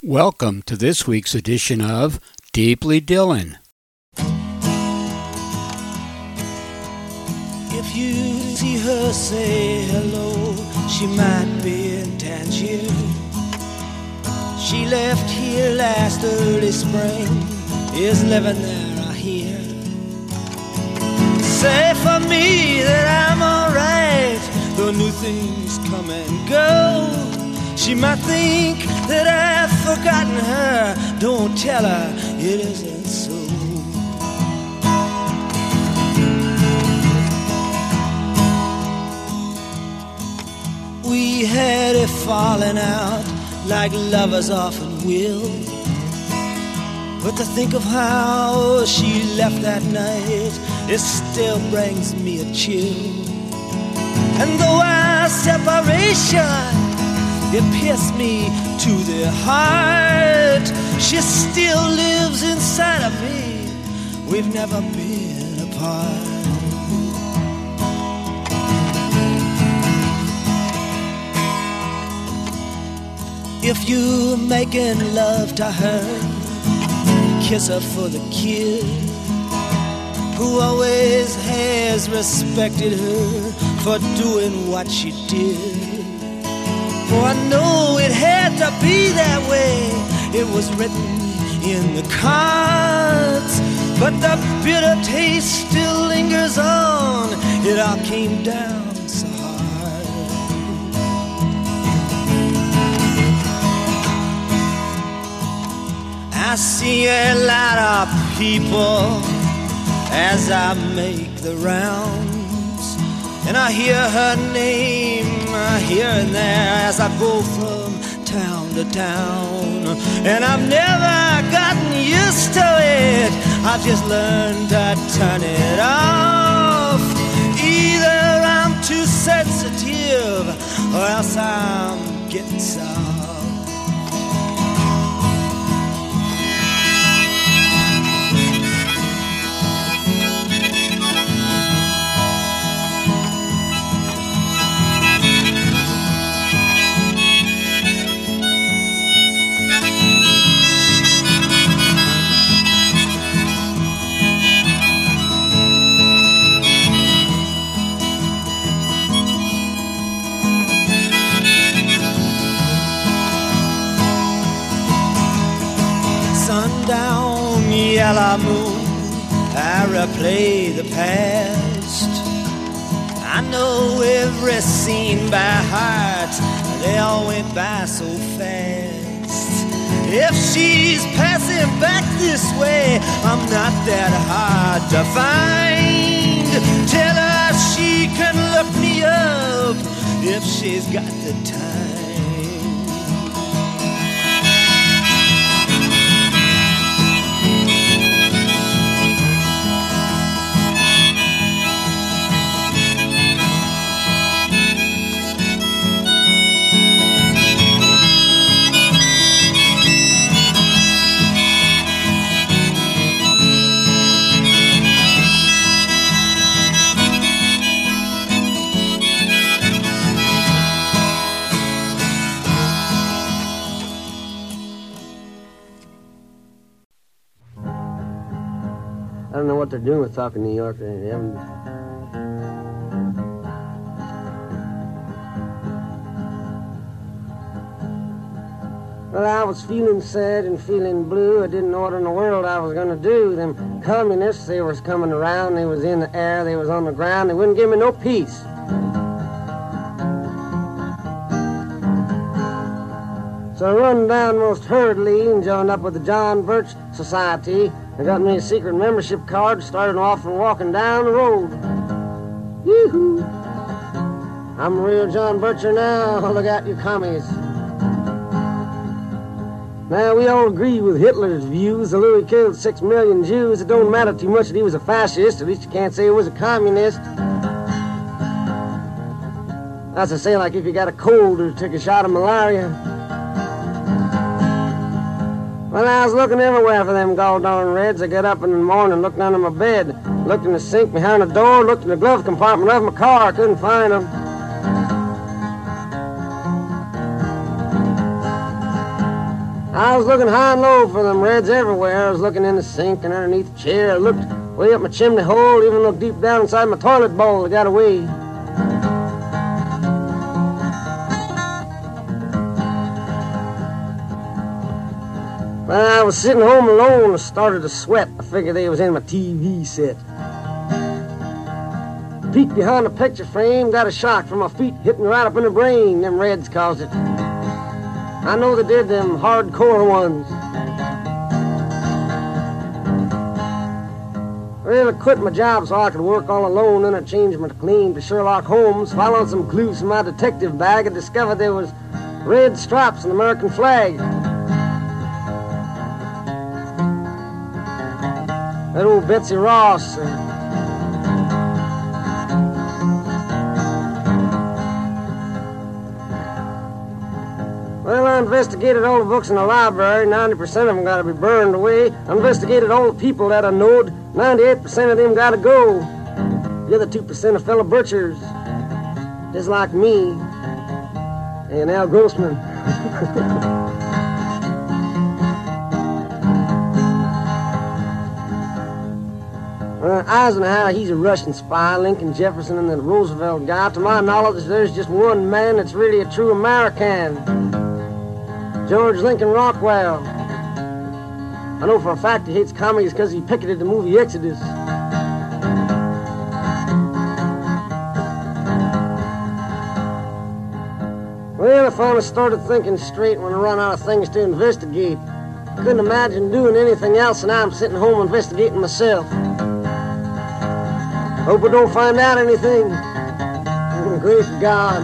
Welcome to this week's edition of Deeply Dylan. If you see her say hello, she might be in Tangier. She left here last early spring, is living there, I hear. Say for me that I'm alright, though new things come and go. She might think that I've forgotten her. Don't tell her it isn't so. We had a falling out like lovers often will. But to think of how she left that night, it still brings me a chill. And though our separation, it pierced me to the heart, she still lives inside of me. We've never been apart. If you're making love to her, kiss her for the kid who always has respected her for doing what she did. For I know it had to be that way. It was written in the cards, but the bitter taste still lingers on. It all came down so hard. I see a lot of people as I make the rounds, and I hear her name here and there as I go from town to town. And I've never gotten used to it, I've just learned to turn it off. Either I'm too sensitive or else I'm getting soft. Sundown, yellow moon, I replay the past. I know every scene by heart, they all went by so fast. If she's passing back this way, I'm not that hard to find. Tell her she can look me up if she's got the time. I don't know what they're doing with talking New York. They haven't... Well, I was feeling sad and feeling blue. I didn't know what in the world I was going to do. Them communists, they was coming around. They was in the air. They was on the ground. They wouldn't give me no peace. So I run down most hurriedly and joined up with the John Birch Society. I got me a secret membership card, started off and walking down the road. Yoo-hoo! I'm a real John Bircher now. Look out, you commies. Now, we all agree with Hitler's views. Although he killed 6 million Jews, it don't matter too much that he was a fascist. At least you can't say he was a communist. That's to say, like if you got a cold or took a shot of malaria. Well, I was looking everywhere for them gall-darn Reds. I got up in the morning, looked under my bed, looked in the sink behind the door, looked in the glove compartment of my car. I couldn't find them. I was looking high and low for them Reds everywhere. I was looking in the sink and underneath the chair. I looked way up my chimney hole, even looked deep down inside my toilet bowl. They got away. When I was sitting home alone, I started to sweat. I figured they was in my TV set. Peeked behind the picture frame, got a shock from my feet, hit me right up in the brain. Them Reds caused it. I know they did, them hardcore ones. Well, I quit my job so I could work all alone, then I changed my name to Sherlock Holmes. Following some clues from my detective bag, I discovered there was red stripes on the American flag. That old Betsy Ross. Well, I investigated all the books in the library. 90% of them got to be burned away. I investigated all the people that I knowed. 98% of them got to go. The other 2% are fellow butchers, just like me and Al Grossman. Eisenhower, he's a Russian spy. Lincoln, Jefferson, and the Roosevelt guy. To my knowledge, there's just one man that's really a true American. George Lincoln Rockwell. I know for a fact he hates commies because he picketed the movie Exodus. Well, I finally started thinking straight when I run out of things to investigate. Couldn't imagine doing anything else, and now I'm sitting home investigating myself. Hope I don't find out anything. Grace of God.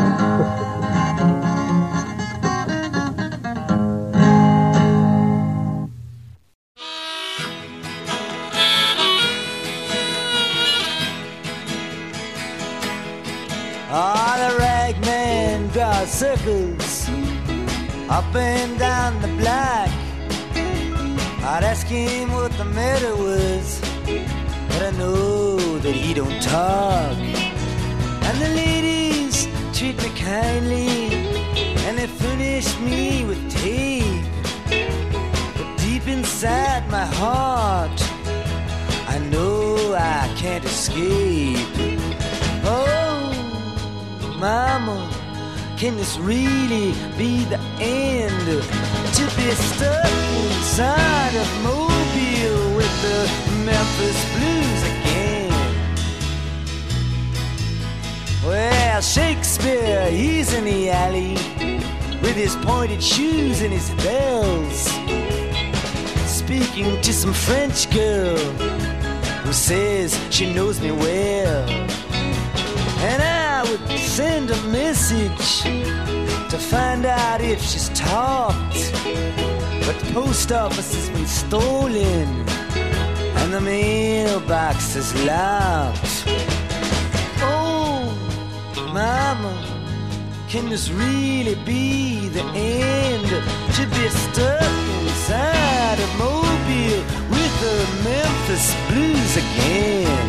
The ragman draws circles up and down the block. I'd ask him what the matter was, but I know that he don't talk. And the ladies treat me kindly, and they furnish me with tape. But deep inside my heart, I know I can't escape. Oh, Mama, can this really be the end? To be stuck inside of Mobile with the Memphis Blues again. Well, Shakespeare, he's in the alley with his pointed shoes and his bells, speaking to some French girl who says she knows me well. And I would send a message to find out if she's talked, but the post office has been stolen and the mailbox is locked. Oh, Mama, can this really be the end? To be stuck inside of Mobile with the Memphis Blues again.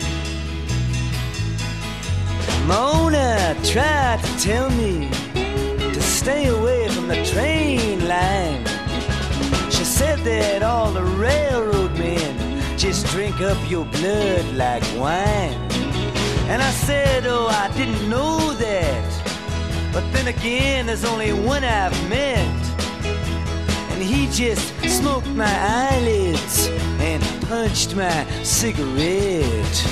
Mona tried to tell me to stay away from the train line. She said that all the railroad men just drink up your blood like wine. And I said, oh, I didn't know that. But then again, there's only one I've met, and he just smoked my eyelids and punched my cigarette.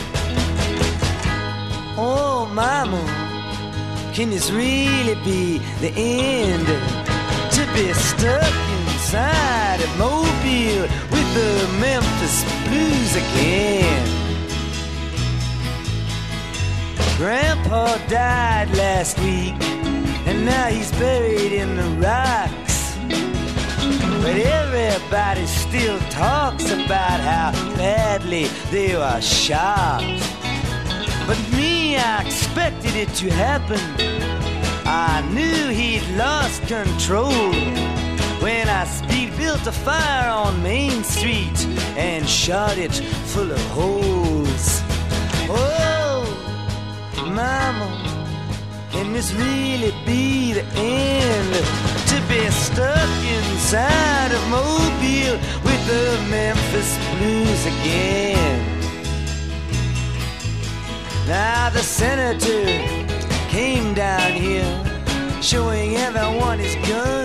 Oh, Mama, can this really be the end? To be stuck inside of Mobile with the Memphis Blues again. Grandpa died last week, and now he's buried in the rocks. But everybody still talks about how badly they were shot. But me, I expected it to happen. I knew he'd lost control when I speed-built a fire on Main Street and shot it full of holes. Oh, Mama, can this really be the end? to be stuck inside of Mobile with the Memphis Blues again. Now the senator came down here, showing everyone his gun,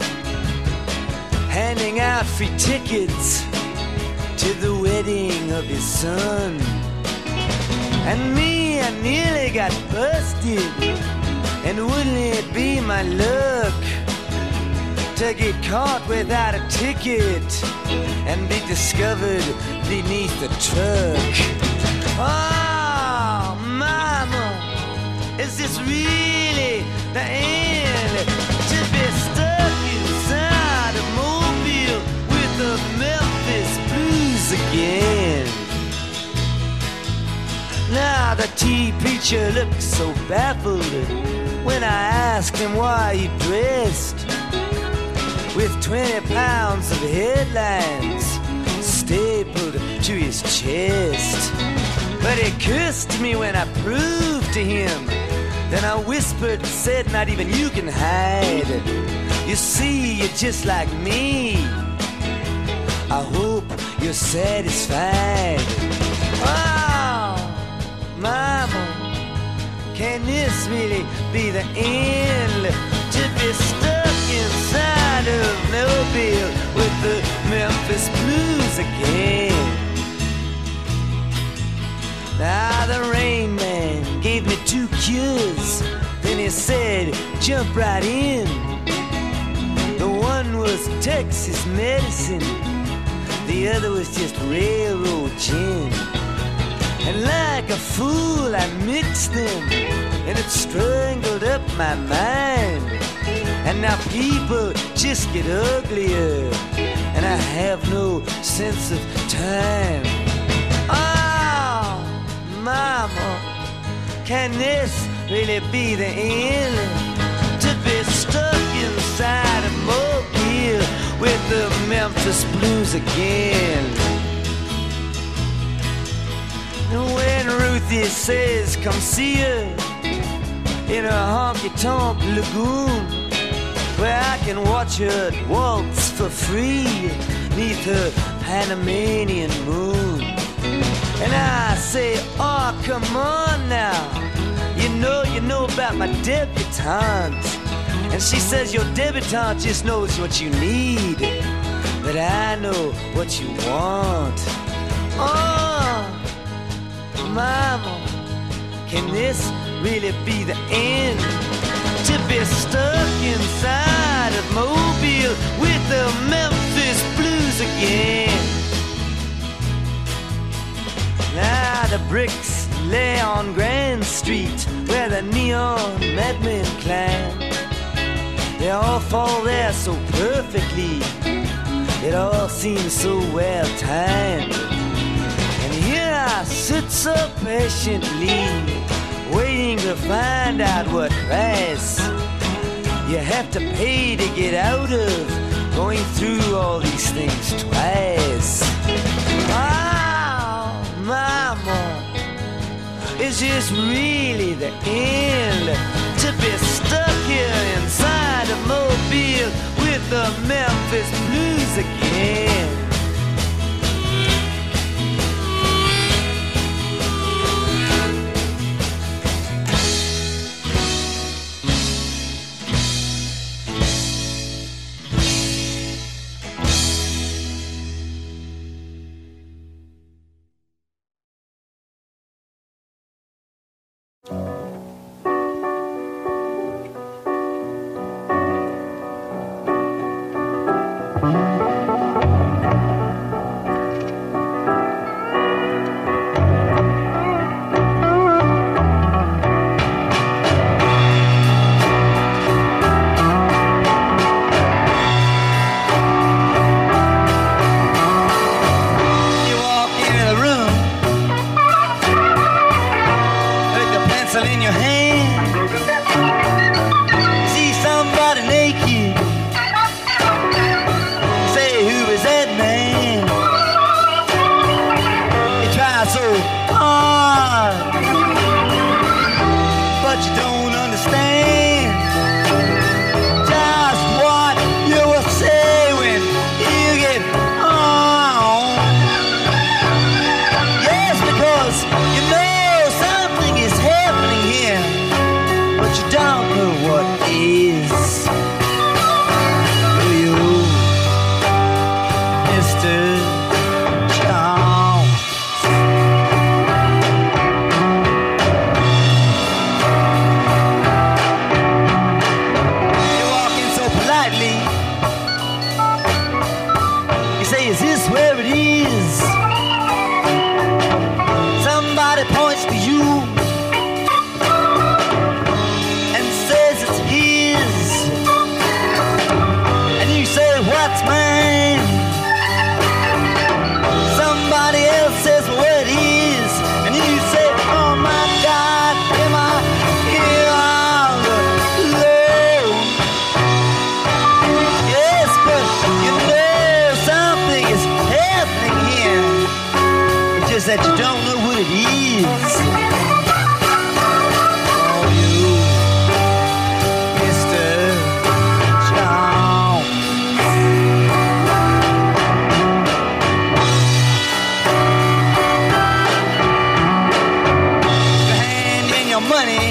handing out free tickets to the wedding of his son. And me, I nearly got busted, and wouldn't it be my luck to get caught without a ticket and be discovered beneath the truck. Oh, mama, is this really the end? To be stuck inside a Mobile with the Memphis Blues again. Now the tea preacher looked so baffled when I asked him why he dressed with 20 pounds of headlines stapled to his chest. But he cursed me when I proved to him. Then I whispered, said, not even you can hide. You see, you're just like me. I hope you're satisfied. Oh, mama, can this really be the end? To be stuck inside of Mobile with the Memphis Blues again. Now the Rain Man gave me 2 cures, then he said, jump right in. The one was Texas medicine, the other was just railroad gin. And like a fool I mixed them, and it strangled up my mind. And now people just get uglier, and I have no sense of time. Oh, mama, can this really be the end? To be stuck inside a Mobile with the Memphis Blues again. When Ruthie says come see her in her honky-tonk lagoon, where I can watch her waltz for free neath her Panamanian moon. And I say, oh, come on now, you know about my debutante. And she says your debutante just knows what you need, but I know what you want. Oh, mama, can this really be the end? To be stuck inside of Mobile with the Memphis Blues again. Now the bricks lay on Grand Street where the neon madmen climb. They all fall there so perfectly, it all seems so well timed. And here I sit so patiently, waiting to find out what price you have to pay to get out of going through all these things twice. Oh, mama, is this really the end? To be stuck here inside a Mobile with the Memphis Blues again. is this where it is? Somebody points to you and says it's his, and you say, what's mine? Somebody else says what is, and you say, oh my God, am I here all alone? Yes, but you know something is happening here. It's just that you don't know what it is. Oh, you, Mr. Jones. You hand in your money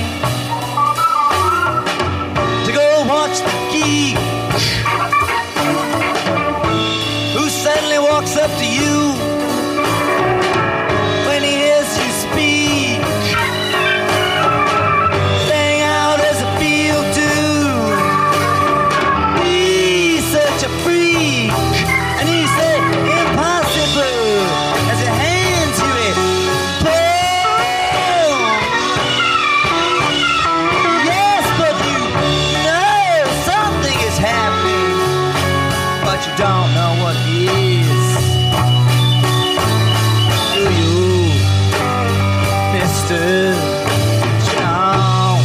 to go watch the geek, who suddenly walks up to you when he hears you speak, saying how does it feel to be such a freak? And you say impossible as he hands you a poem. Yes, but you know something is happening, but you don't know what it is. Do you, Mr. Jones?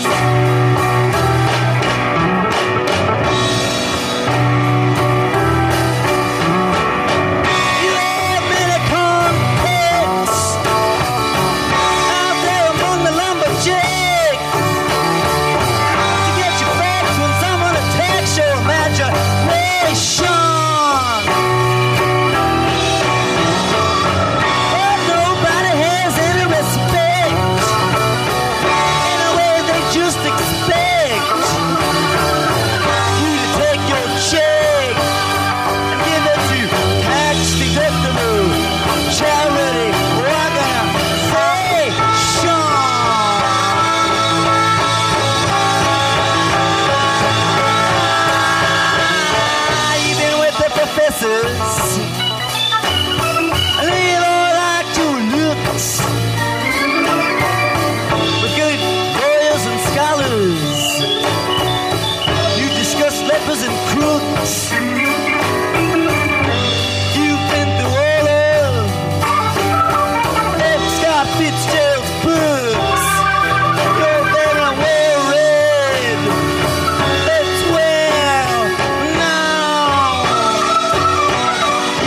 You have many contacts out there among the lumberjacks to get your facts when someone attacks your imagination. But nobody has any respect. In a way, they just expect you to take your check and give it to tax-deductible charity organization. Even with the professors, and they don't like your looks. With good lawyers and scholars, you discuss lepers and crooks. You've been through all of F. Scott Fitzgerald's books. You're very well read. That's well known.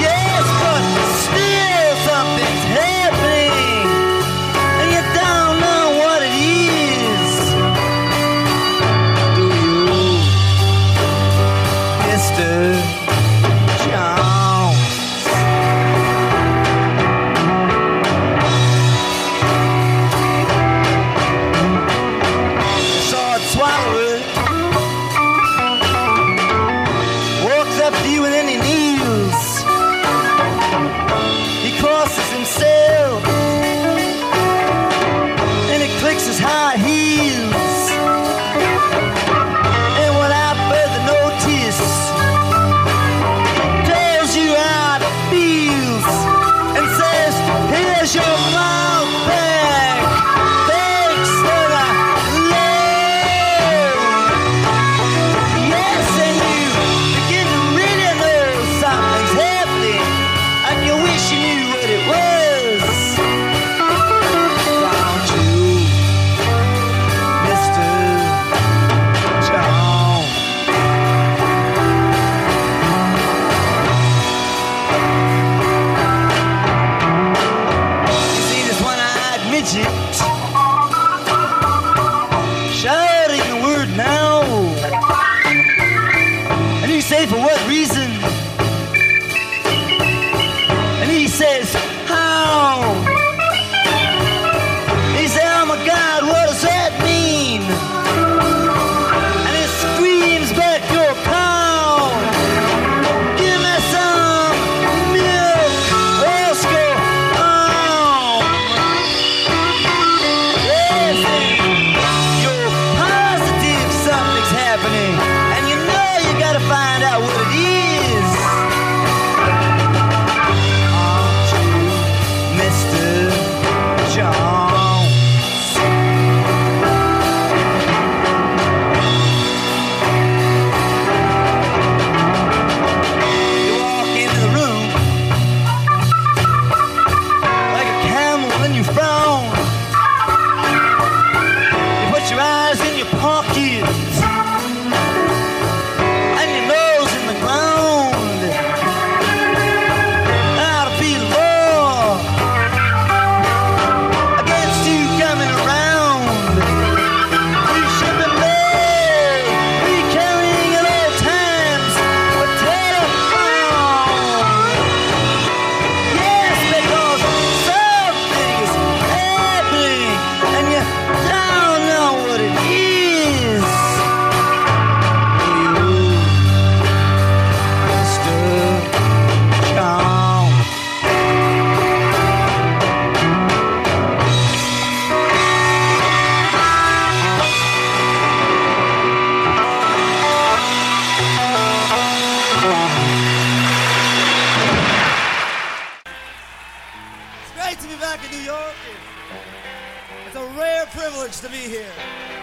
privilege to be here.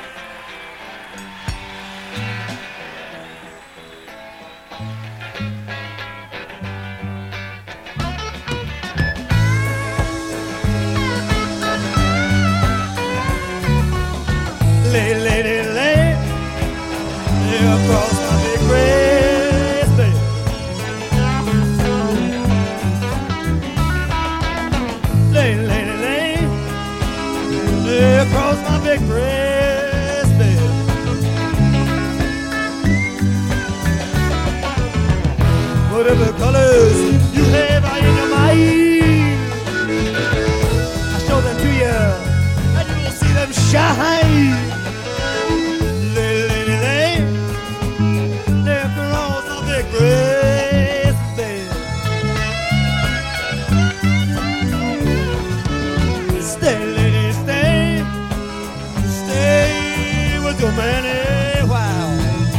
Lay, lady, lay across my big grass bed. Lay, lady, lay across my big grass bed. Whatever colors you have out in your mind, I show them to you, and you will see them shine. Grace bed. Stay, lady, stay with your man a while.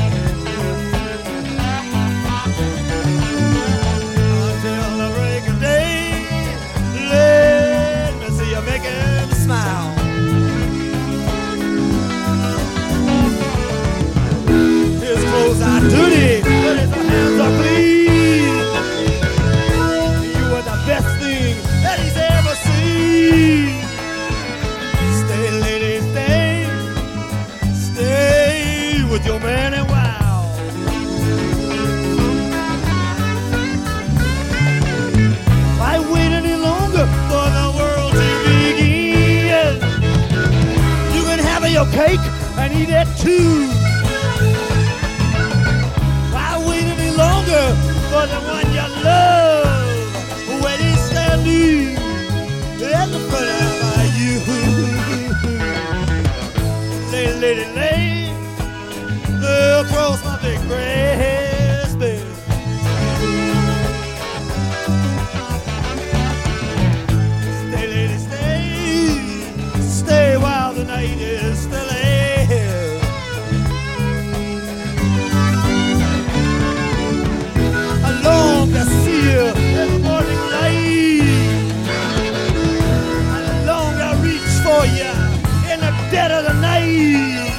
Until the break of day, let me see you make him smile. His clothes are dirty, but his hands are clean. You are the best thing that he's ever seen. Stay, lady, stay with your man and wow. Why wait any longer for the world to begin? You can have your cake and eat it too. Longer for the one you love when he's standing at the front of you. Lay, lady, lay across my big grass bed. Stay, lady, stay while the night is still here. To see you in the morning light. I long to reach for you in the dead of the night.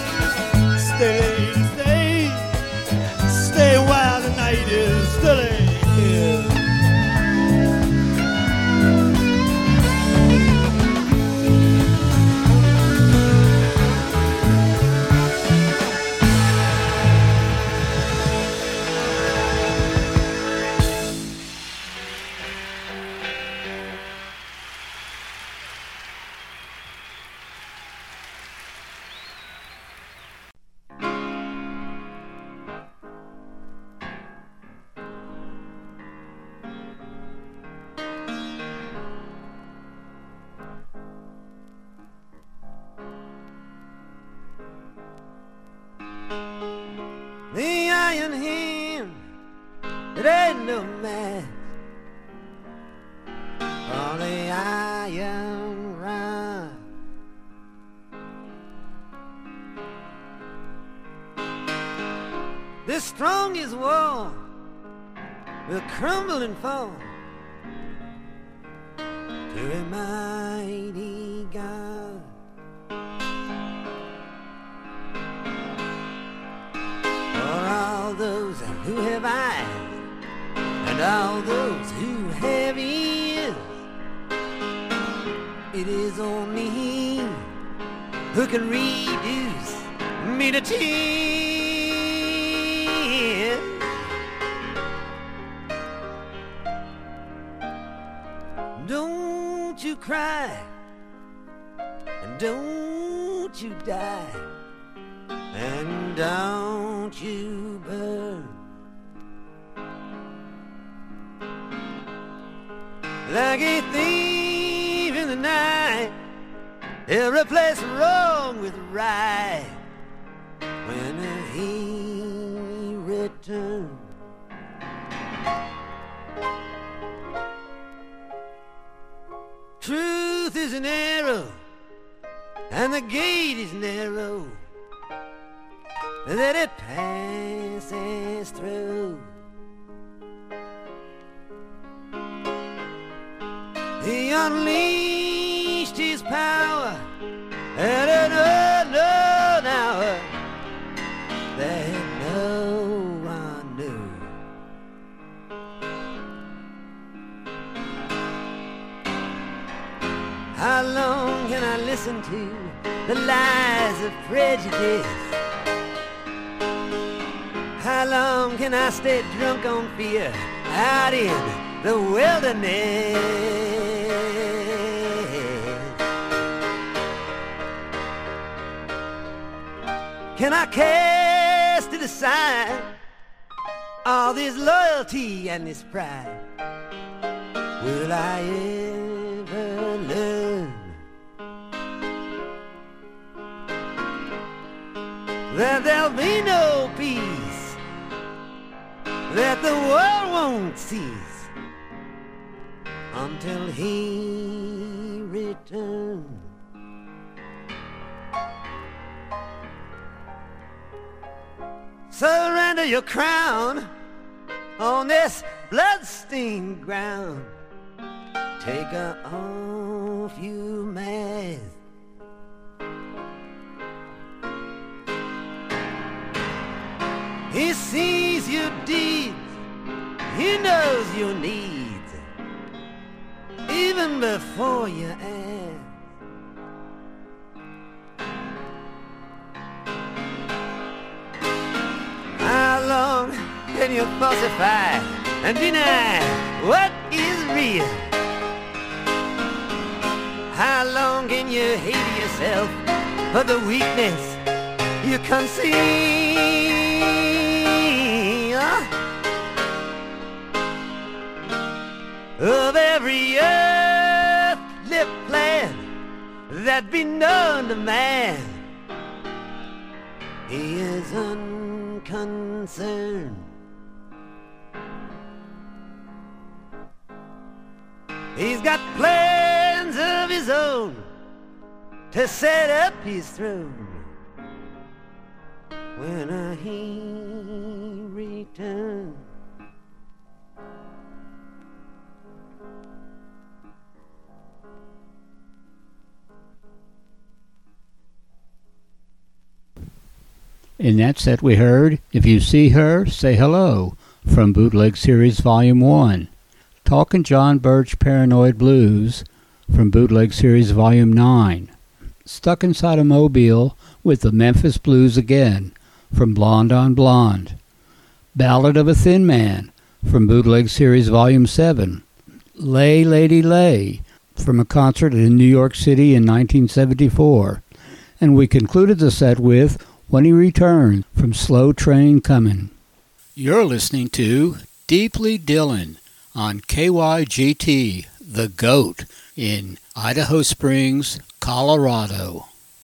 Stay while the night is still here. The iron hand, it ain't no match for the iron rod. The strongest wall will crumble and fall to a mighty God. For all those who have eyes and all those who have ears, it is only He who can reduce me to tears. Don't you cry and don't you die and don't you burn like a thief in the night. He'll replace wrong with right when He returns. Truth is an arrow and the gate is narrow that it passes through. He unleashed His power And no, now that no one knew. How long can I listen to the lies of prejudice? How long can I stay drunk on fear out in the wilderness? Can I cast it aside, all this loyalty and this pride? Will I ever learn that there'll be no peace, that the world won't cease until he returns? Surrender your crown on this blood-stained ground. Take off your mask. He sees your deeds, he knows your needs, even before you ask. How long can you falsify and deny what is real? How long can you hate yourself for the weakness you conceal? Of every earthly plan that be known to man, he is unconcerned. He's got plans of his own to set up his throne when he returns. In that set we heard If You See Her, Say Hello from Bootleg Series Volume 1. Talkin' John Birch Paranoid Blues from Bootleg Series Volume 9. Stuck Inside a Mobile with the Memphis Blues Again from Blonde on Blonde. Ballad of a Thin Man from Bootleg Series Volume 7. Lay Lady Lay from a concert in New York City in 1974. And we concluded the set with When He Returns from Slow Train Comin'. You're listening to Deeply Dylan on KYGT, The GOAT, in Idaho Springs, Colorado.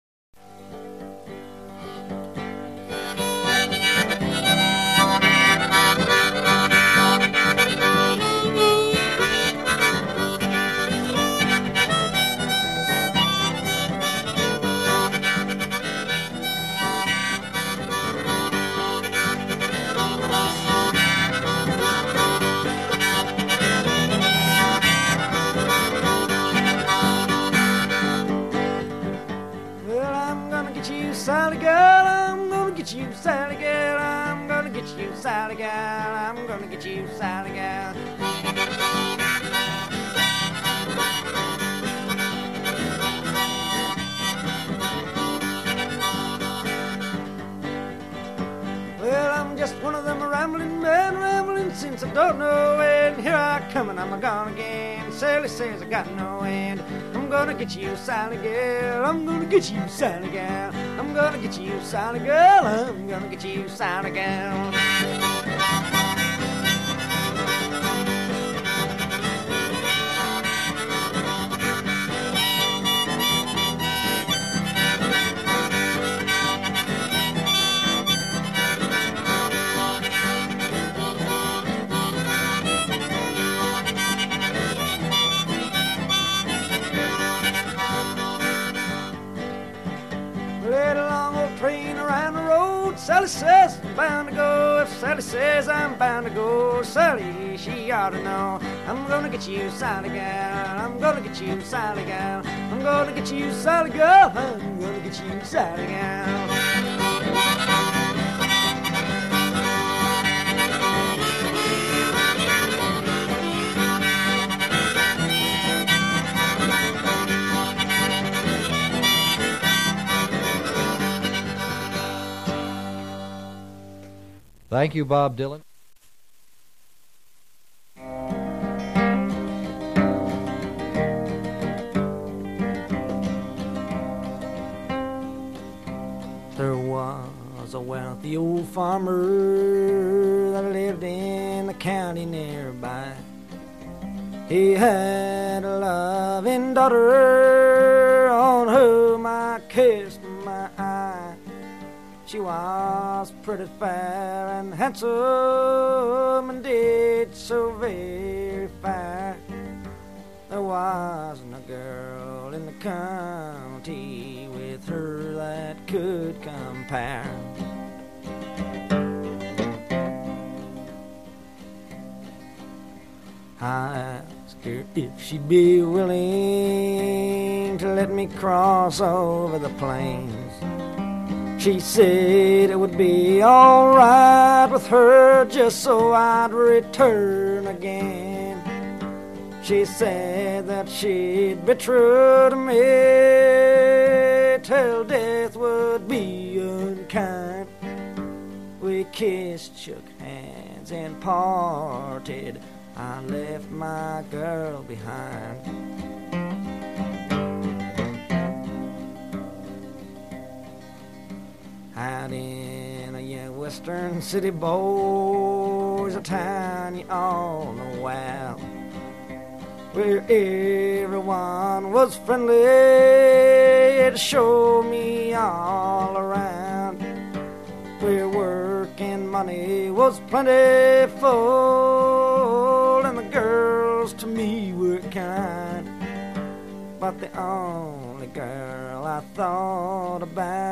Sally girl, I'm gonna get you, Sally girl, I'm gonna get you, Sally girl, I'm gonna get you, Sally girl. Well, I'm just one of them rambling men, rambling since I don't know when. Here I come and I'm gone again. Sally says I got no end. I'm gonna get you, Sally girl, I'm gonna get you, Sally girl. I'm gonna get you, Sally girl, I'm gonna get you, Sally girl. Sally says I'm bound to go. If Sally says I'm bound to go. Sally, she ought to know. I'm gonna get you, Sally gal. I'm gonna get you, Sally gal. I'm gonna get you, Sally gal. I'm gonna get you, Sally gal. Thank you, Bob Dylan. There was a wealthy old farmer that lived in a county nearby. He had a loving daughter on whom I kissed my eye. She was pretty fair and handsome and did so very fine. There wasn't a girl in the county with her that could compare. I asked her if she'd be willing to let me cross over the plains. She said it would be all right with her just so I'd return again. She said that she'd be true to me till death would be unkind. We kissed, shook hands, and parted. I left my girl behind. Out in a young western city, boys, a town you all know well, where everyone was friendly to show me all around, where work and money was plentiful and the girls to me were kind. But the only girl I thought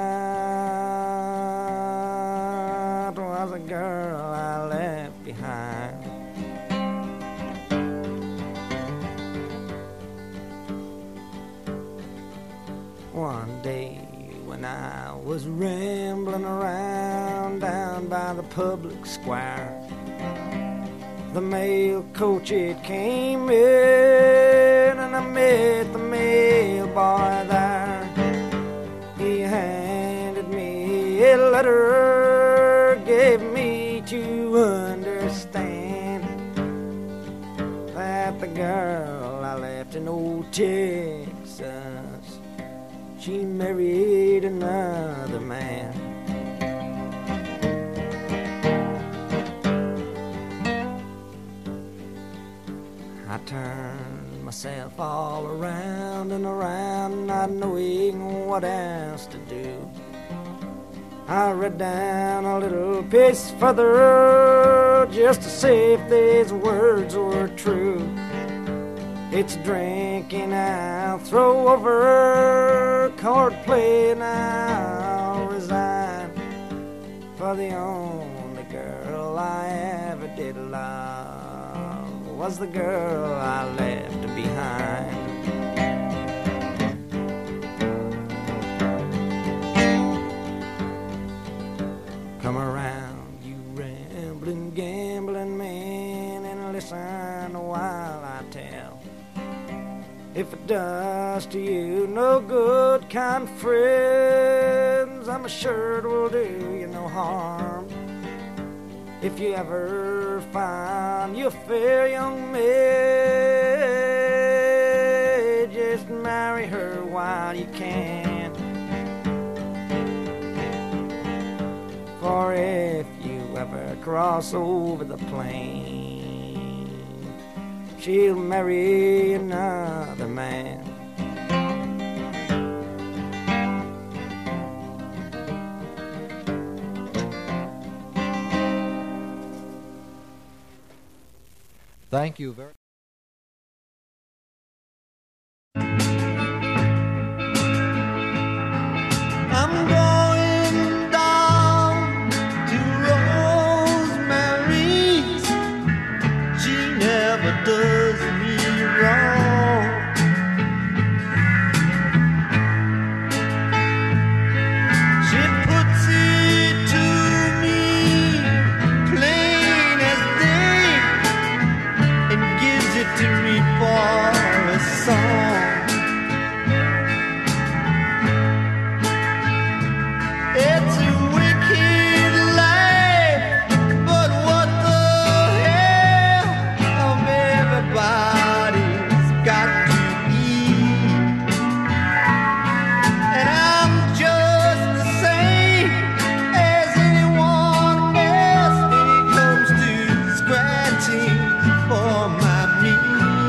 about was a girl I left behind. One day when I was rambling around down by the public square, the mail coach it came in and I met the mail boy there. He handed me a letter, gave me to understand that the girl I left in old Texas, she married another man. I turned myself all around and around, not knowing what else to do. I read down a little piece further just to see if these words were true. It's drinking I'll throw over, card playing I'll resign, for the only girl I ever did love was the girl I left behind. Come around, you rambling, gambling man, and listen while I tell. If it does to you no good, kind friends, I'm sure it will do you no harm. If you ever find you a fair young maid, just marry her while you can. For if you ever cross over the plain, she'll marry another man. Thank you very much. I'm going down to Rosemary. ever does me wrong. She puts it to me plain as day and gives it to me for a song. It's a wicked life, but what the hell? Everybody's got to eat, and I'm just the same as anyone else when it comes to scratching for my meat.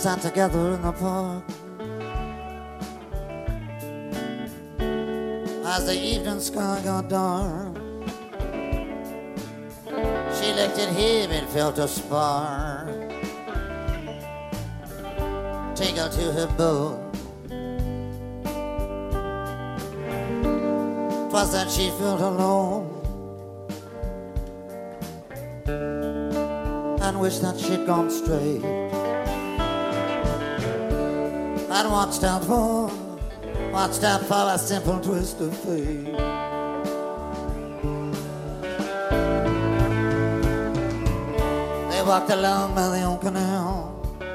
sat together in the park. As the evening sky got dark, she looked at him and felt a spark tingle to her bone. 'Twas then she felt alone and wished that she'd gone straight and watched out for a simple twist of fate. They walked along by the old canal,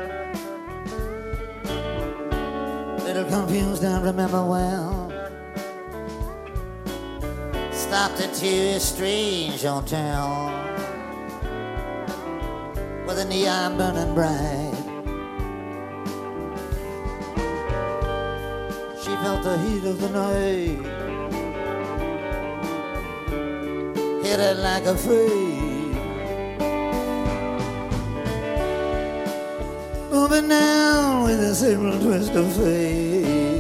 little confused, I remember well. Stopped into a strange hotel with a neon burning bright. She felt the heat of the night hit her like a freight, moving down with a simple twist of fate.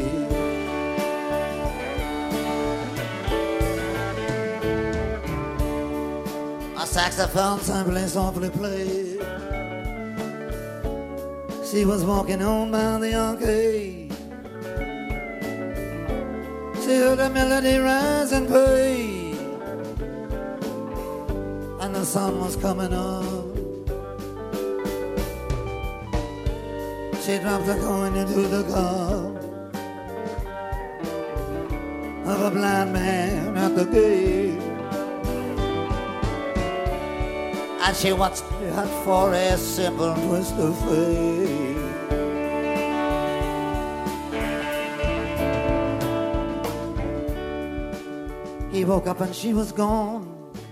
A saxophone softly played. She was walking home by the arcade. She heard a melody rise and fade, and the sun was coming up. She dropped the coin into the cup of a blind man at the gate, and she watched it for a simple twist of fate. He woke up and she was gone.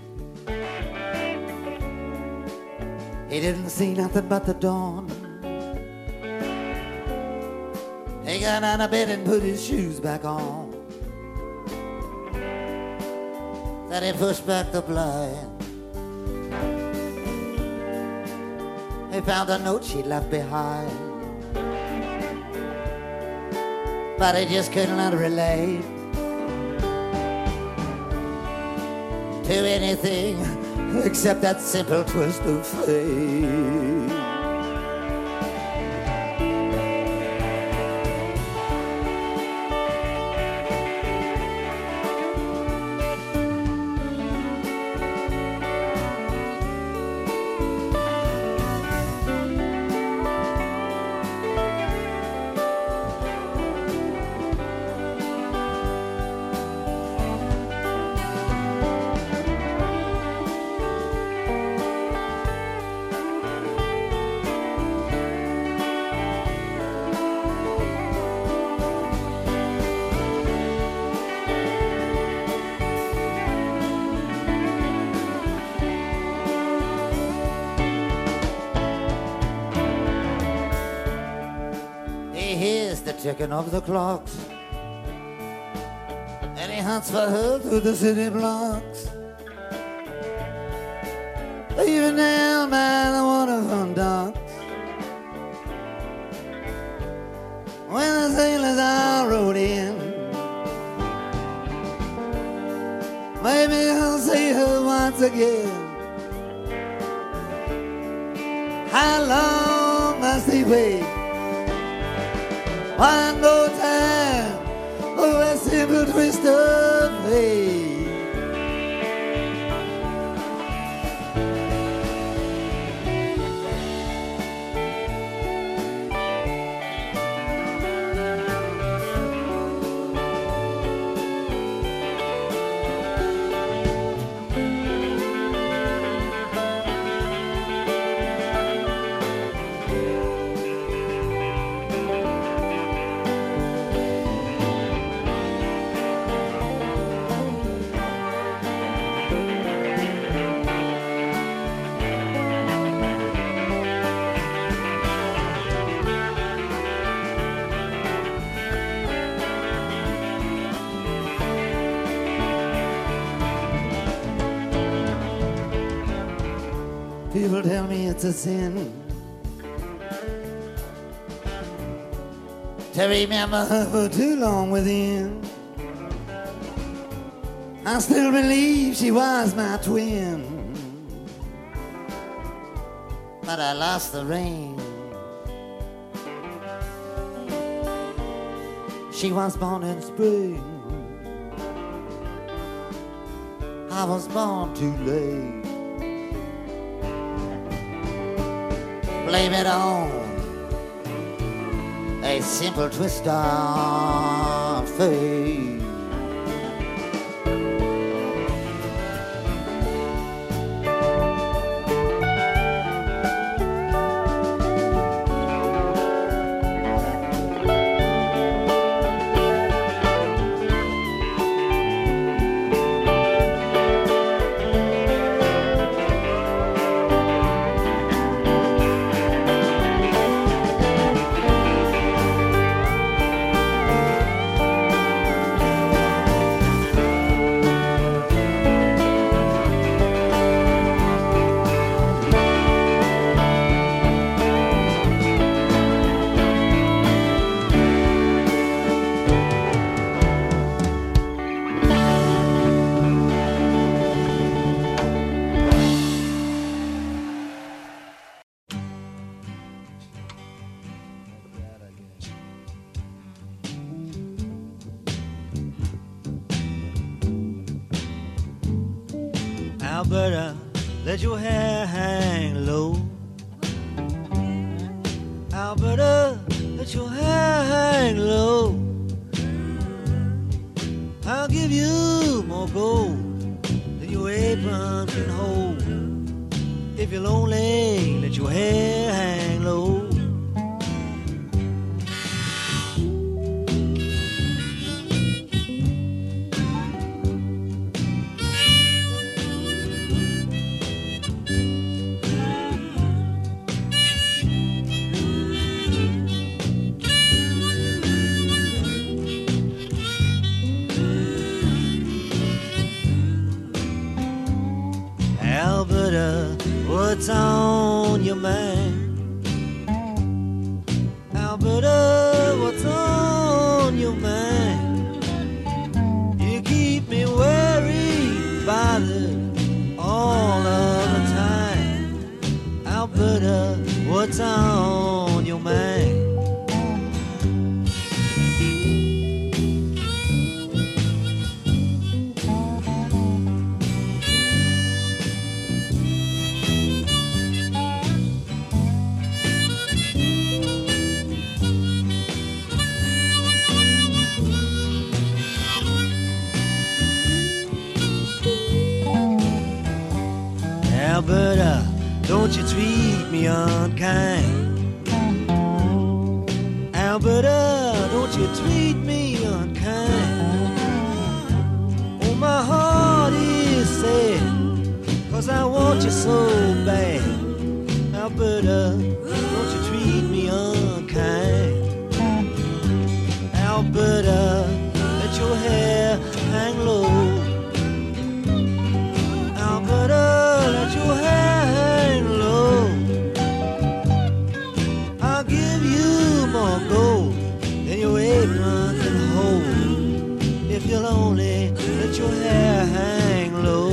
He didn't see nothing but the dawn. He got out of bed and put his shoes back on. Then he pushed back the blind. He found a note she'd left behind, but he just couldn't let her relate to anything except that simple twist of fate. Ticking of the clocks, and he hunts for her through the city blocks, even down by the waterfront docks. When the sailors all rode in, maybe I'll see her once again. How long must he wait? One more time, oh, a simple twist of fate. People tell me it's a sin to remember her for too long within. I still believe she was my twin, but I lost the ring. She was born in spring, I was born too late. Blame it on a simple twist of fate. Alberta, let your hair hang low. Alberta, let your hair hang low. I'll give you more gold than your apron can hold. If you're lonely, let your hair hang low. Alberta, what's on your mind? Alberta, what's on your mind? You keep me worried, bothered all of the time. Alberta, what's on your mind? Alberta, don't you treat me unkind. Alberta, don't you treat me unkind. Oh, my heart is sad, 'cause I want you so bad. Alberta, don't you treat me unkind. Alberta, let your hair hang low. Alberta, let your hair hang low. I'll give you more gold than your apron can hold. If you're lonely, let your hair hang low.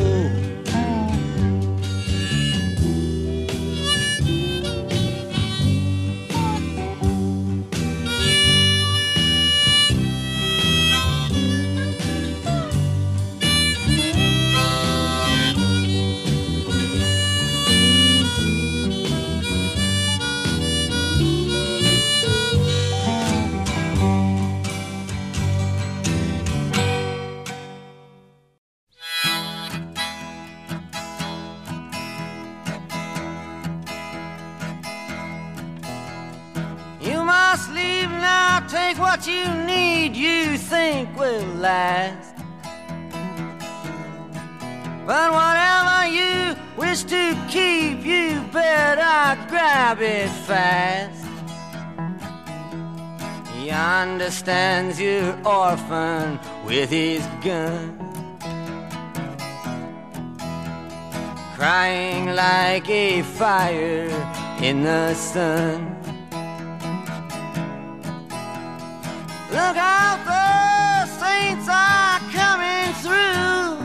Leave now, take what you need, you think will last. But whatever you wish to keep, you better grab it fast. He understands you're orphan with his gun, crying like a fire in the sun. Look out, the saints are coming through.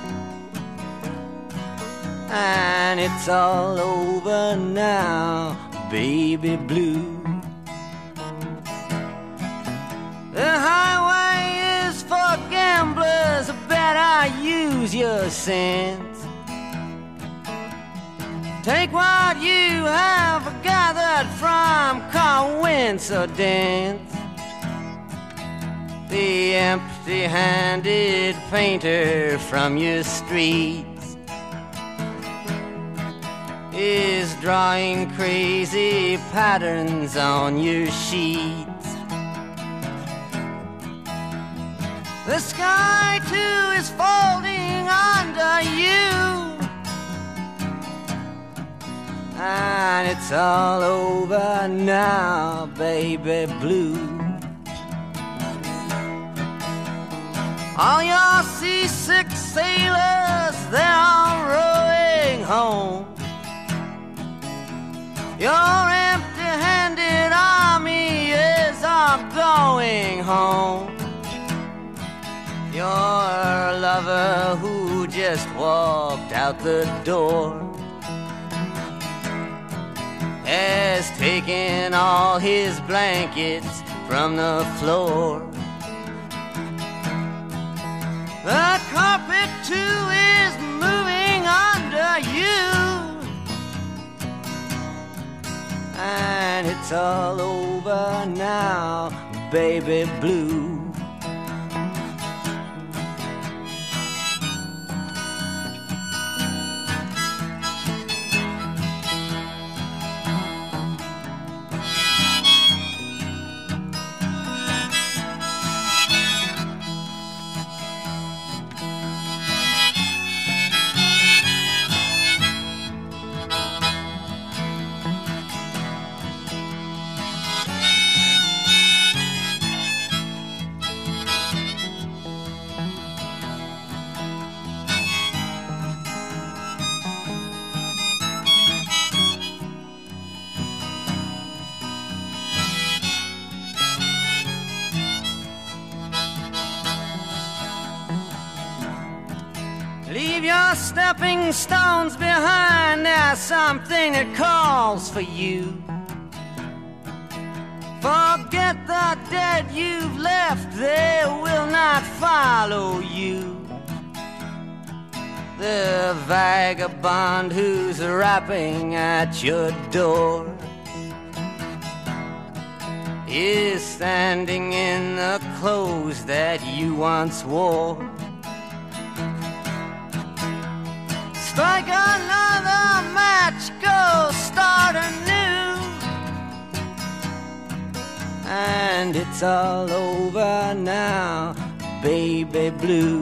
And it's all over now, baby blue. The highway is for gamblers, better use your sense. Take what you have gathered from coincidence. The empty-handed painter from your streets is drawing crazy patterns on your sheets. The sky too is folding under you, and it's all over now, baby blue. All your seasick sailors, they're all rowing home. Your empty-handed army is all going home. Your lover who just walked out the door has taken all his blankets from the floor. The carpet too is moving under you, and it's all over now, baby blue. Leave your stepping stones behind, there's something that calls for you. Forget the dead you've left, they will not follow you. The vagabond who's rapping at your door is standing in the clothes that you once wore. Strike another match, go start anew, and it's all over now, baby blue.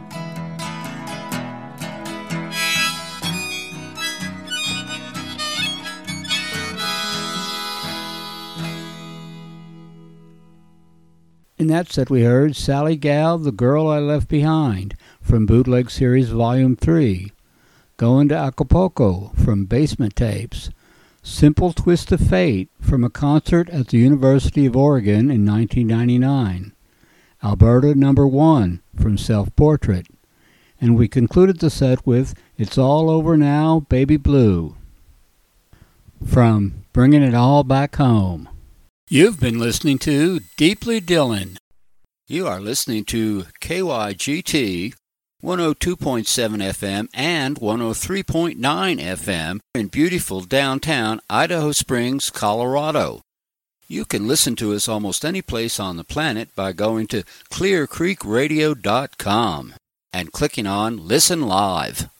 In that set we heard Sally Gal, The Girl I Left Behind, from Bootleg Series Volume 3. Going to Acapulco, from Basement Tapes. Simple Twist of Fate, from a concert at the University of Oregon in 1999. Alberta No. 1, from Self Portrait. And we concluded the set with It's All Over Now, Baby Blue, from Bringing It All Back Home. You've been listening to Deeply Dylan. You are listening to KYGT 102.7 FM and 103.9 FM in beautiful downtown Idaho Springs, Colorado. You can listen to us almost any place on the planet by going to clearcreekradio.com and clicking on Listen Live.